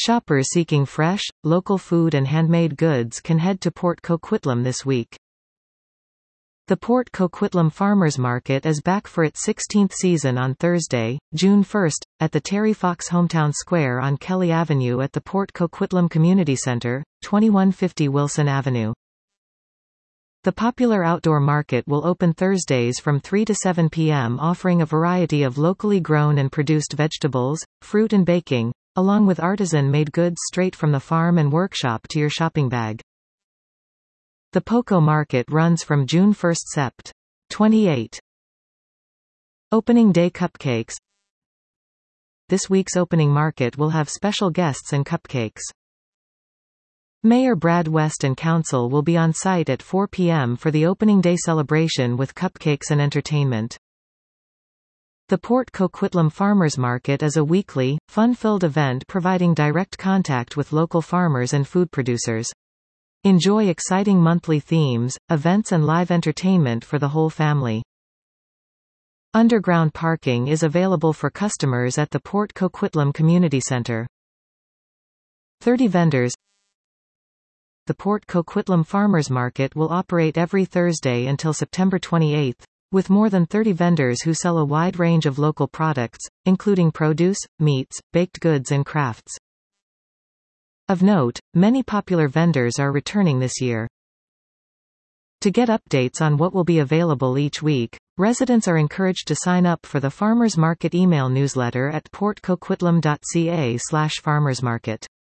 Shoppers seeking fresh, local food and handmade goods can head to Port Coquitlam this week. The Port Coquitlam Farmers Market is back for its 16th season on Thursday, June 1, at the Terry Fox Hometown Square on Kelly Avenue at the Port Coquitlam Community Center, 2150 Wilson Avenue. The popular outdoor market will open Thursdays from 3 to 7 p.m., offering a variety of locally grown and produced vegetables, fruit and baking, along with artisan-made goods straight from the farm and workshop to your shopping bag. The Poco Market runs from June 1, Sept. 28. Opening Day Cupcakes. This week's opening market will have special guests and cupcakes. Mayor Brad West and Council will be on site at 4 p.m. for the opening day celebration with cupcakes and entertainment. The Port Coquitlam Farmers Market is a weekly, fun-filled event providing direct contact with local farmers and food producers. Enjoy exciting monthly themes, events and live entertainment for the whole family. Underground parking is available for customers at the Port Coquitlam Community Center. 30 vendors. The Port Coquitlam Farmers Market will operate every Thursday until September 28, with more than 30 vendors who sell a wide range of local products, including produce, meats, baked goods and crafts. Of note, many popular vendors are returning this year. To get updates on what will be available each week, residents are encouraged to sign up for the Farmers Market email newsletter at portcoquitlam.ca/farmersmarket.